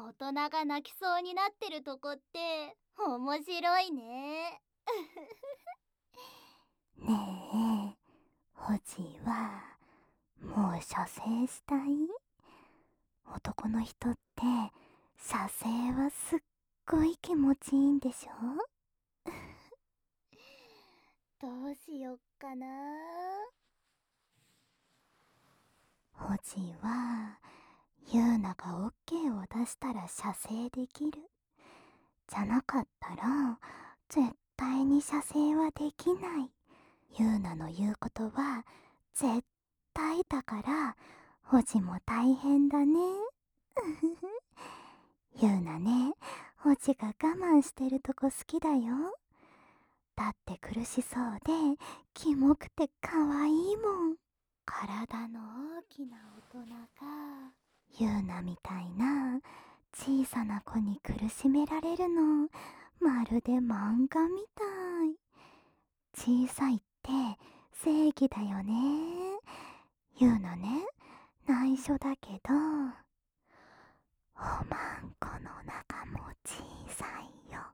大人が泣きそうになってるとこって面白いね。 ねえ、ホジはもう射精したい？男の人って射精はすっごい気持ちいいんでしょ？ どうしよっかな。 ホジはユーナがオッケーを出したら射精できる。じゃなかったら絶対に射精はできない。ユーナの言うことは絶対だから、ホジも大変だね。ユーナね、ホジが我慢してるとこ好きだよ。だって苦しそうでキモくて可愛いもん。 体の大きな大人か。 ユーナみたいな小さな子に苦しめられるのまるで漫画みたい。小さいって正義だよね。ユーナね、内緒だけどおまんこの中も小さいよ。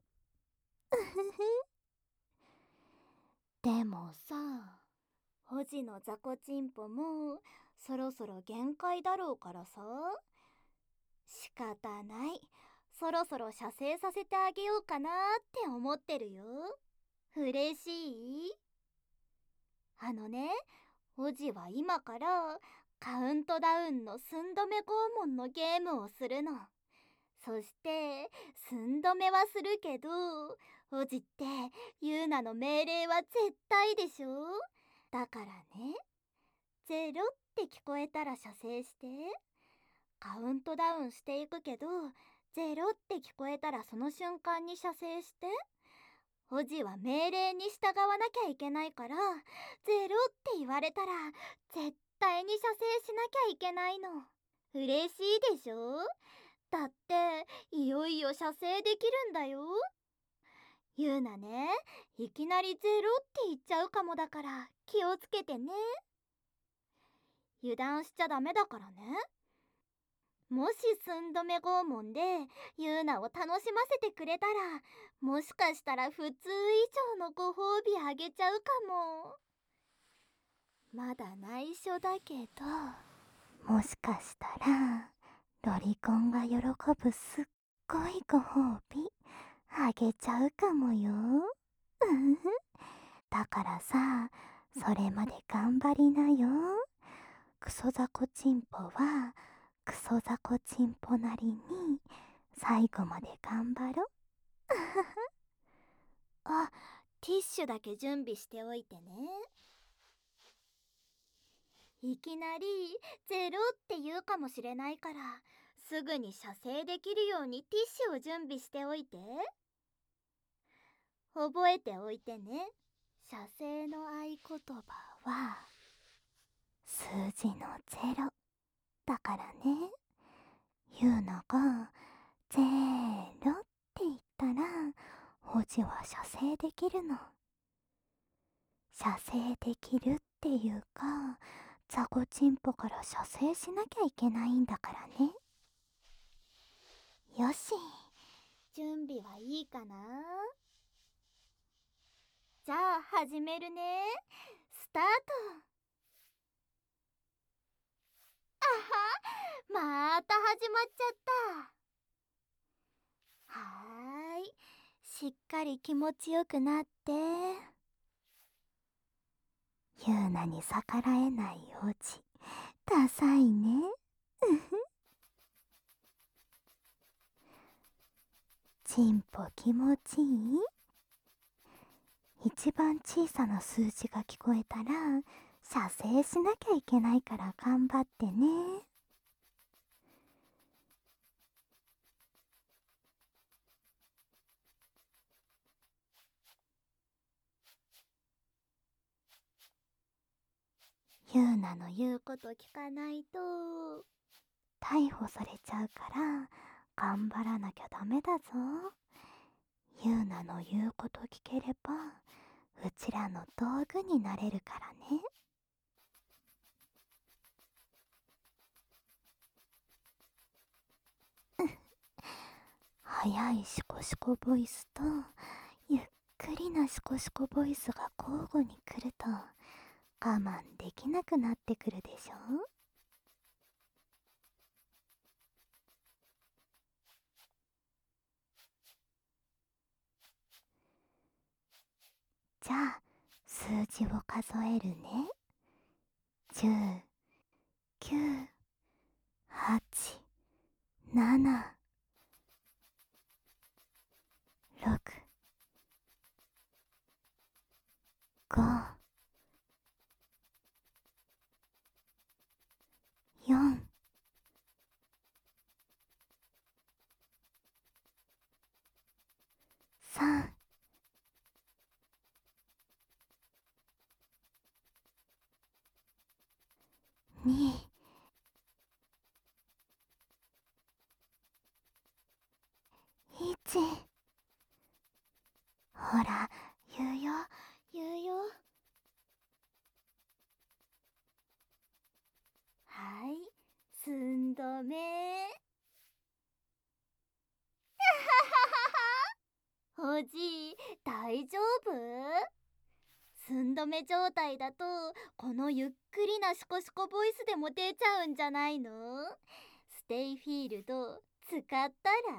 でもさ、ホジのザコチンポもそろそろ限界だろうからさ、仕方ない、そろそろ射精させてあげようかなって思ってるよ。嬉しい？あのね、ホジは今からカウントダウンの寸止め拷問のゲームをするの。そして寸止めはするけど、ホジってユーナの命令は絶対でしょ。だからね、ゼロって聞こえたら射精して、カウントダウンしていくけど、ゼロって聞こえたらその瞬間に射精して。ホジは命令に従わなきゃいけないから、ゼロって言われたら絶対に射精しなきゃいけないの。嬉しいでしょ？だっていよいよ射精できるんだよ。ユーナね、いきなりゼロって言っちゃうかもだから気をつけてね。油断しちゃダメだからね。もし寸止め拷問でユーナを楽しませてくれたら、もしかしたら普通以上のご褒美あげちゃうかも。まだ内緒だけど。 もしかしたらロリコンが喜ぶすっごいご褒美あげちゃうかもよ。だからさ、それまで頑張りなよ。クソザコチンポはクソザコチンポなりに最後まで頑張ろ。 あ、ティッシュだけ準備しておいてね。いきなりゼロって言うかもしれないから、すぐに射精できるようにティッシュを準備しておいて。覚えておいてね。射精の合言葉は数字のゼロだからね。ユーナがゼロって言ったらホジは射精できるの。射精できるっていうか、ザコチンポから射精しなきゃいけないんだからね。よし、 準備はいいかな？じゃあ始めるね。スタート。あは、また始まっちゃった。はーい、しっかり気持ちよくなって。 ユーナに逆らえないホジ、ダサいね。チンポ気持ちいい？一番小さな数字が聞こえたら射精しなきゃいけないから頑張ってね。 ユーナの言うこと聞かないと。 逮捕されちゃうから頑張らなきゃダメだぞ。ユーナの言うこと聞ければうちらの道具になれるからね。 速いシコシコボイスとゆっくりなシコシコボイスが交互に来ると我慢できなくなってくるでしょ。じゃあ数字を数えるね。10、9、8、7、6、5、4、3、2、1。ほら、言うよ。 はい、寸止め。おじい、大丈夫？寸止め状態だとこのゆっくりなシコシコボイスでも出ちゃうんじゃないの？ステイフィールド使ったら？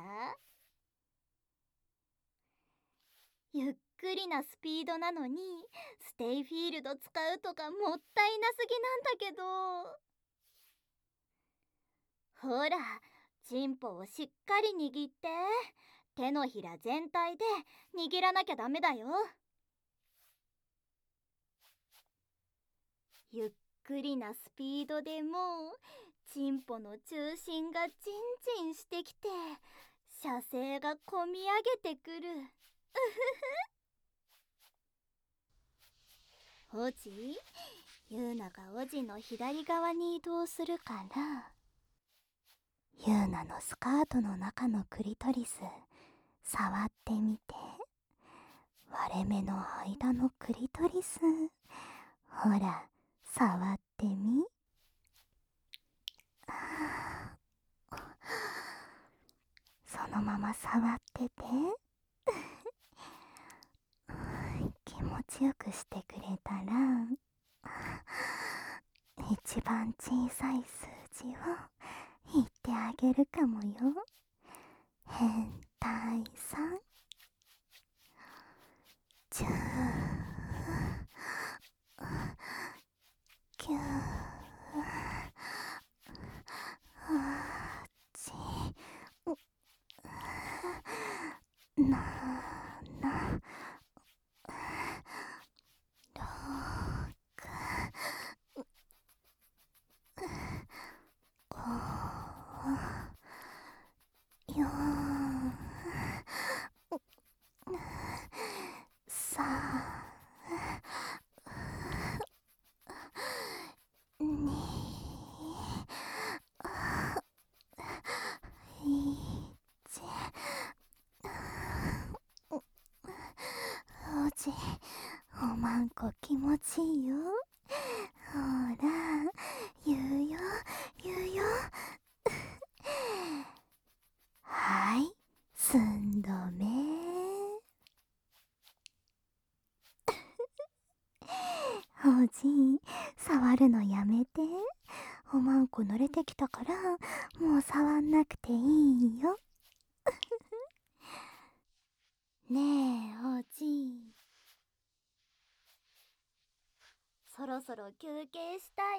ゆっくりなスピードなのにステイフィールド使うとかもったいなすぎなんだけど。ほら、チンポをしっかり握って。手のひら全体で握らなきゃダメだよ。ゆっくりなスピードでもチンポの中心がチンチンしてきて射精がこみ上げてくる。おじ、ユーナがおじの左側に移動するからユーナのスカートの中のクリトリス触ってみて。割れ目の間のクリトリス、ほら触ってみ。そのまま触ってて気持ちよくしてくれたら一番小さい数字を言ってあげるかもよ。変態さん。10、9、8、7、6、5、4、3、2、1。おじ、おまんこ気持ちいいよ。ほら、言うよ。はい、寸止め。おじ、触るのやめて。おまんこ慣れてきたからもう触んなくていいよ。ねえおじ、そろそろ休憩したい？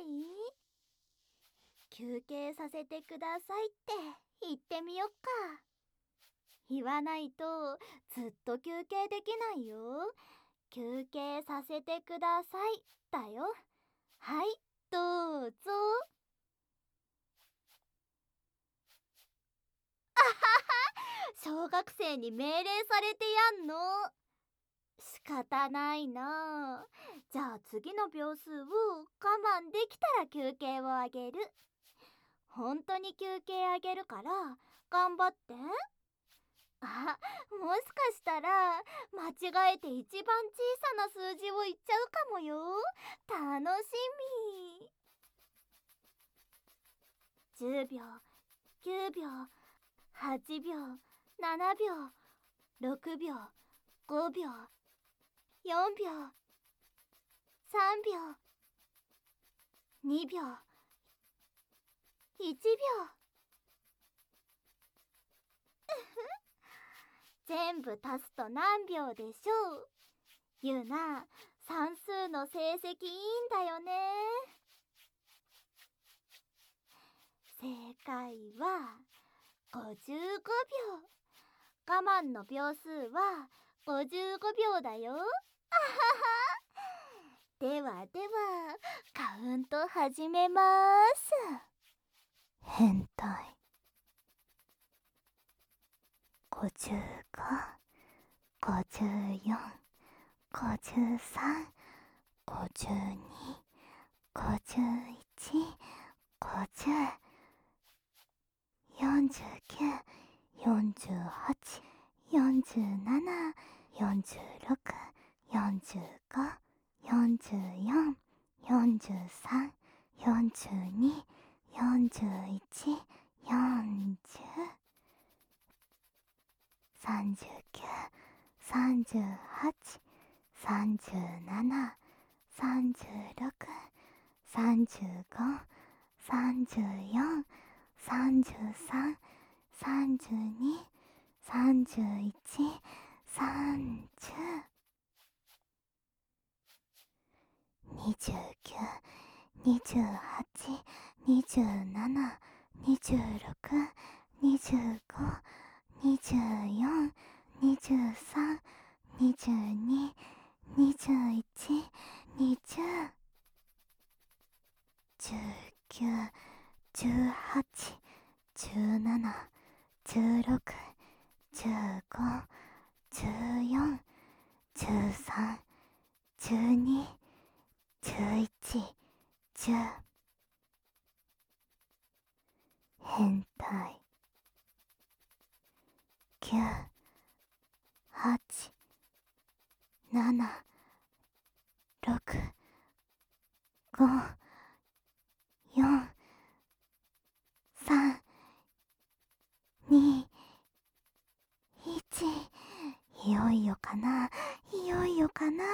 休憩させてくださいって言ってみよっか。言わないとずっと休憩できないよ。休憩させてくださいだよ。はい、どうぞ。小学生に命令されてやんの。仕方ないな。じゃあ次の秒数を我慢できたら休憩をあげる。本当に休憩あげるから頑張って。あ、もしかしたら間違えて一番小さな数字を言っちゃうかもよ。楽しみ。10秒、9秒、8秒、 7秒、6秒、5秒、4秒、3秒、2秒、1秒。全部足すと何秒でしょう？ゆうな、算数の成績いいんだよね。正解は55秒。我慢の秒数は55秒だよ。あはは。ではでは、カウント始めます。 変態。55、54、53、52、51、50、49、48、47、46、45、44、43、42、41、40、39、38、37、36、35、34、33、32、31、30、29、28、27、26、25、24、23、22、21、20、19、18、17、16、15、14、13、12、11、10。変態。9、8、7、6、5、4、3、2、1。いよいよかな、いよいよかな。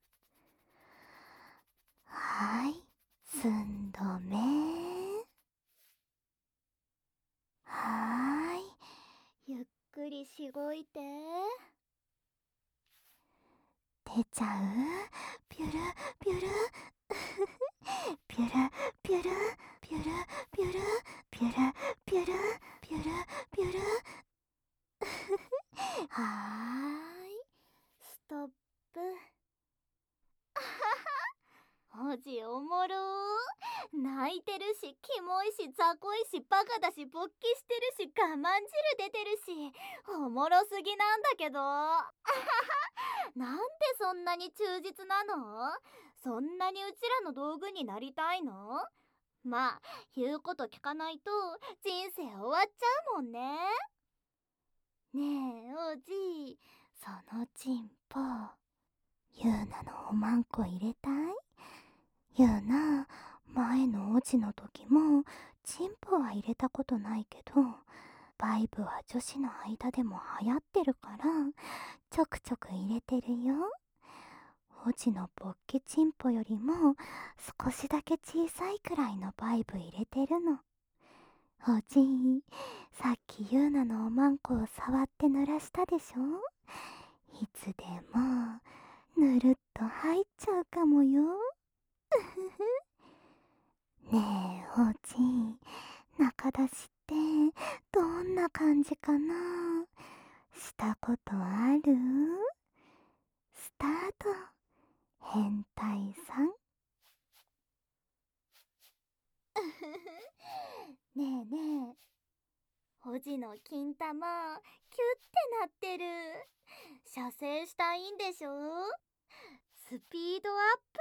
はい、寸止め。はーい。 ゆっくりしごいて。 出ちゃう？ピュルピュルピュルピュルピュルピュルピュルピュルピュルピュルはーい、ストップ。おじおもろー。泣いてるし、キモいし、雑魚いし、バカだし、勃起してるし、我慢汁出てるし、おもろすぎなんだけど。なんでそんなに忠実なの？そんなにうちらの道具になりたいの？まあ、言うこと聞かないと人生終わっちゃうもんね。ねえ、おじ。 そのチンポ、ユーナのおまんこ入れたい？ユーナ、前のおじの時もチンポは入れたことないけど、バイブは女子の間でも流行ってるからちょくちょく入れてるよ。おじのボッケチンポよりも少しだけ小さいくらいのバイブ入れてるの。おじい、さっきユーナのおまんこを触って濡らしたでしょ？いつでもぬるっと入っちゃうかもよ。ねえおじい、中出しってどんな感じかな？したことある？スタート。変態さん。 ねえねえ、おじの金玉キュッてなってる。射精したいんでしょ？スピードアップ。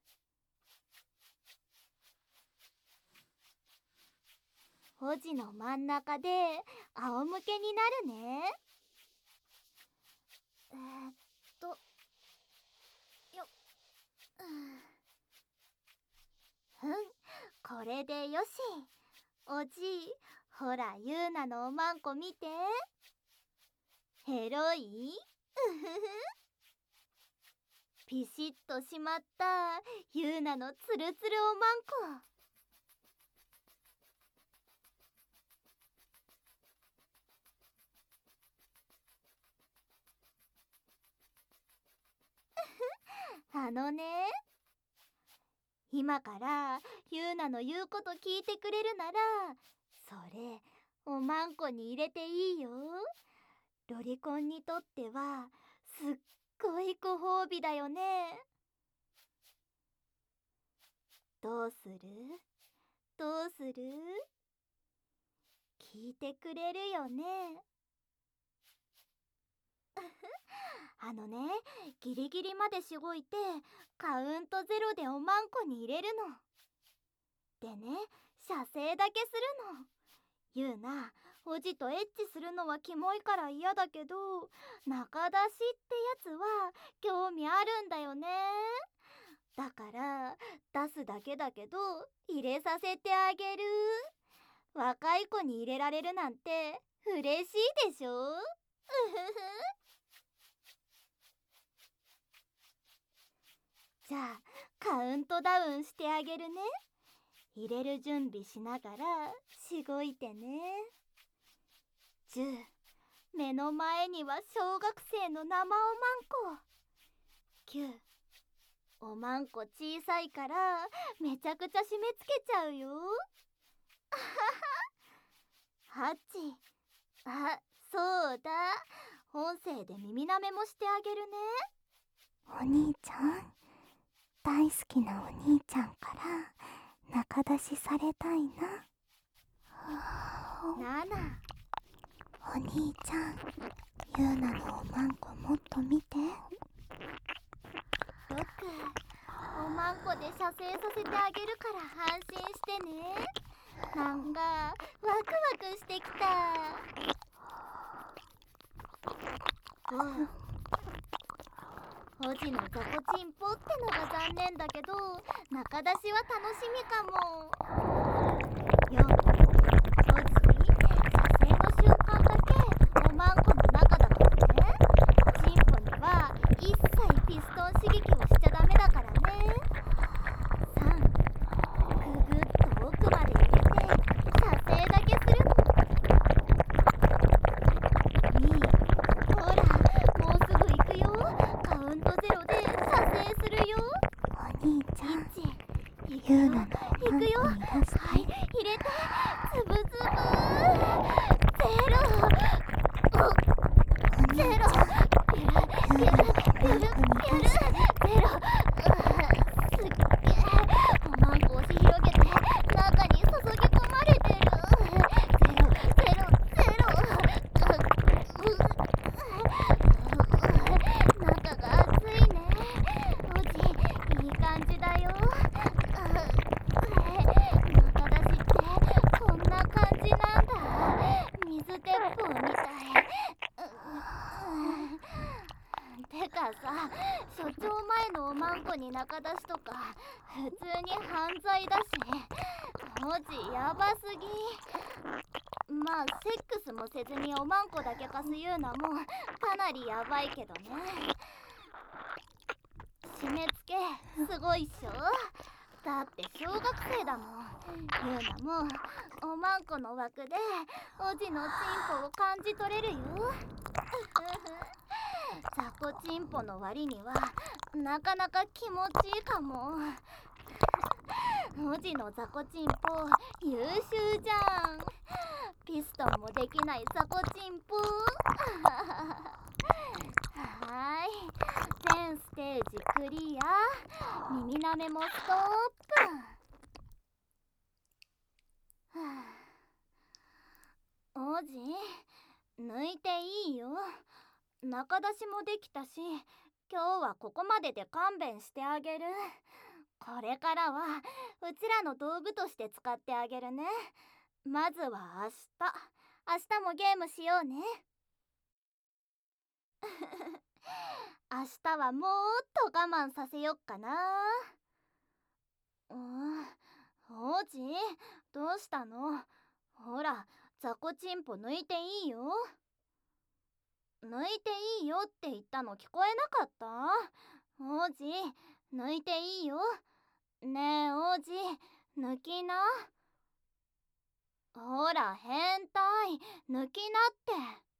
おじの真ん中で仰向けになるね。とよこれでよし。おじ、ほらユーナのおまんこ見て。 ヘロい？ピシッとしまったユーナのツルツルおまんこ。あのね、今からユーナの言うこと聞いてくれるなら、それおまんこに入れていいよ。ロリコンにとってはすっごいご褒美だよね。どうする？どうする？聞いてくれるよね？あのね、ギリギリまでしごいてカウントゼロでおまんこに入れるの。でね、射精だけするの。ゆうな、おじとエッチするのはキモいから嫌だけど、中出しってやつは興味あるんだよね。だから出すだけだけど入れさせてあげる。若い子に入れられるなんて嬉しいでしょ？うふふ。じゃあカウントダウンしてあげるね。入れる準備しながらしごいてね。10、目の前には小学生の生おまんこ。9、おまんこ小さいからめちゃくちゃ締め付けちゃうよ。8、あ、そうだ、音声で耳なめもしてあげるね。 お兄ちゃん、大好きなお兄ちゃんから中出しされたいな。 7、 お兄ちゃん、ユーナのおまんこもっと見て。 6、おまんこで射精させてあげるから安心してね。なんかワクワクしてきた。5、おじのザコチンポってのが残念だけど中出しは楽しみかも。4、おじ射精の瞬間だけおまんこの中だからね。チンポには一切ピストン刺激をしちゃダメだからね。3、ぐぐっと奥まで入れて射精だけするの。2、ほらもうすぐ行くよ。カウントゼロで射精するよ。 お兄ちゃん、 1、 ユーナのおまんこに出して。 はい、入れて、つぶつぶ。ゼロ。ゼロ。 ユーナのおまんこに出して。 ゼロ。すっげえ。おまんこ押し広げて、中に注ぎ込まれてる。ゼロ、ゼロ、ゼロ。中が熱いね。おじ、いい感じだよ。中出しってこんな感じなんだ。水鉄砲みたい。てかさ、所長前のおまんこに中出しとか普通に犯罪だし、おじやばすぎ。まあセックスもせずにおまんこだけ貸すユーナもかなりやばいけどね。締め付けすごいっしょ。だって小学生だもん。ユーナもおまんこの枠でおじのチンポを感じ取れるよ。ザコチンポの割にはなかなか気持ちいいかも。おじのザコチンポ優秀じゃん。ピストンもできないザコチンポ。はーい、全ステージクリア。耳なめもストップ。おじ、抜いていいよ。中出しもできたし、今日はここまでで勘弁してあげる。これからはうちらの道具として使ってあげるね。まずは明日もゲームしようね。明日はもっと我慢させよっかな。王子、どうしたの？ほら、ザコチンポ抜いていいよ。 抜いていいよって言ったの聞こえなかった？王子、抜いていいよ。ねえ王子、抜きな。ほら変態、抜きなって。